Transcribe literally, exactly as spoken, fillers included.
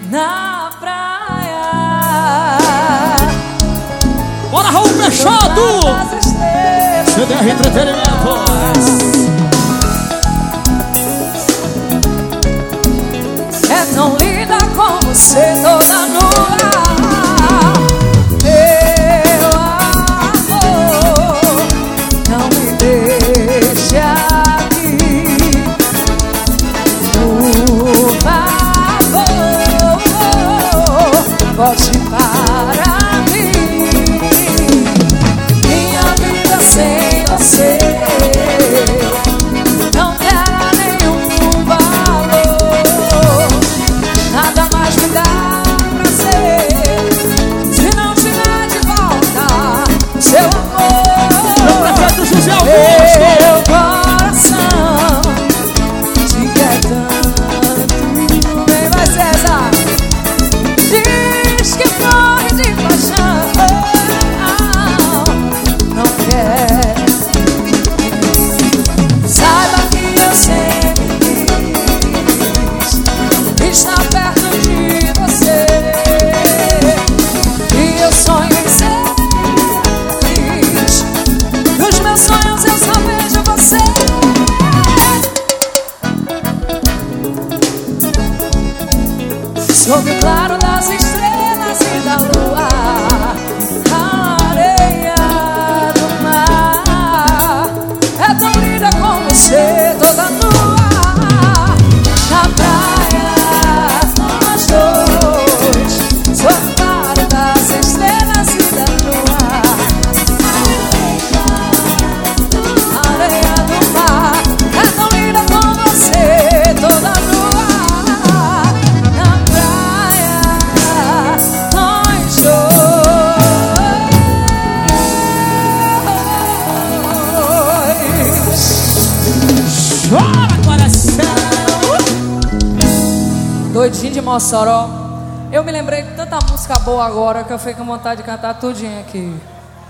na praia. Bora, Raul Peixoto! C D R Entretenimento. É tão linda com você toda nua. Meu amor, não me deixe aqui, por favor, volte para mim. Minha vida sem você não terá nenhum valor. Nada mais me dá prazer se não tiver de volta o seu amor. Meu prefeito José Meu coração te quer tanto. Vem, vai, César. Diz que morre de paixão, não quer. Saiba que eu sempre quis estar perto de você, e eu sonho em ser feliz. Nos meus sonhos eu só vejo você. Sob o claro das estrelas e da lua, a areia do mar é tão linda com você toda nua. Na praia, nós dois, sob o claro das estrelas e da lua, a areia do mar é tão linda com você toda nua. Na praia, nós dois. Chora, coração! Doidinho de Mossoró. Eu me lembrei de tanta música boa agora que eu fiquei com vontade de cantar tudinho aqui.